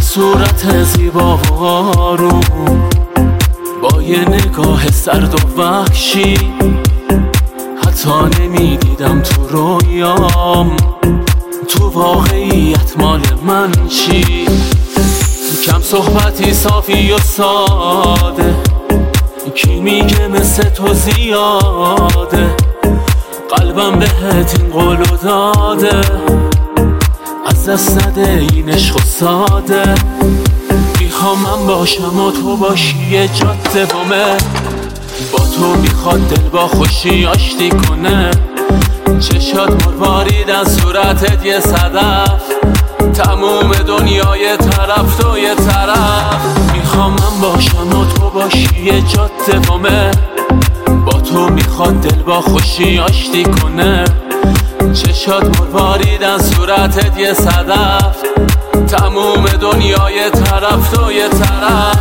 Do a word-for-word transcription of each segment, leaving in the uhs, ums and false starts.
صورت زیبا و آروم با یه نگاه سرد و وحشی، حتی نمیدیدم تو رویام تو واقعیت مال من چی. کم صحبتی صافی و ساده، کی میگه مثل تو زیاده، قلبم بهت این قولو داده، از دست نده این عشق و ساده. میخوام من باشم و تو باشی یه جاده بامه، با تو میخواد دل با خوشی آشتی کنه، چشات مروارید از صورتت یه صدف، تموم دنیای طرف تو یه طرف. میخوام من باشم و تو باشی یه جاده بامه، با تو میخواد دل با خوشی آشتی کنه، چشات مروارید از صورتت یه صدف، تموم دنیای طرف تو یه طرف.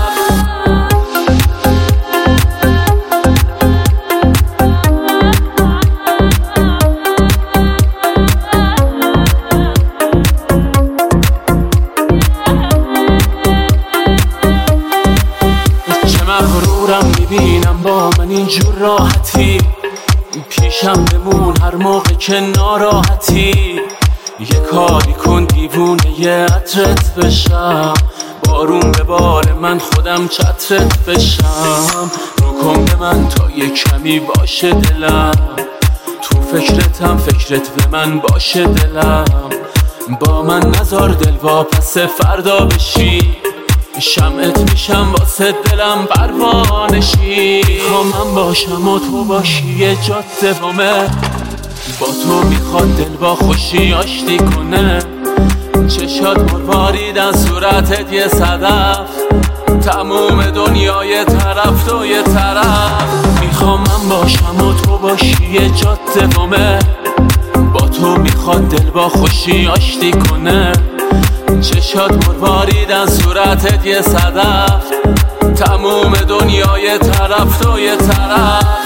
مغرورم میبینم با من اینجور راحتی، پیشم بمون هر موقع که ناراحتی، یه کاری کن دیوونه یه عطرت بشم، بارون به بار من خودم چترت بشم، رو کن به من تا یه کمی باشه دلم، تو فکرتم فکرت به من باشه دلم، با من نزار دل واپس فردا بشی، شمعت میشم واسه دلم پروانشی. میخوام من باشم و تو باشی یه جاده بامه، با تو میخواد دل با خوشی آشتی کنه، چشات مروارید از صورتت یه صدف، تموم دنیای طرف تو یه طرف. میخوام من باشم و تو باشی یه جاده بامه، با تو میخواد دل با خوشی آشتی کنه، چشات مروارید از صورتت یه صدف، تموم دنیای طرف تو یه طرف.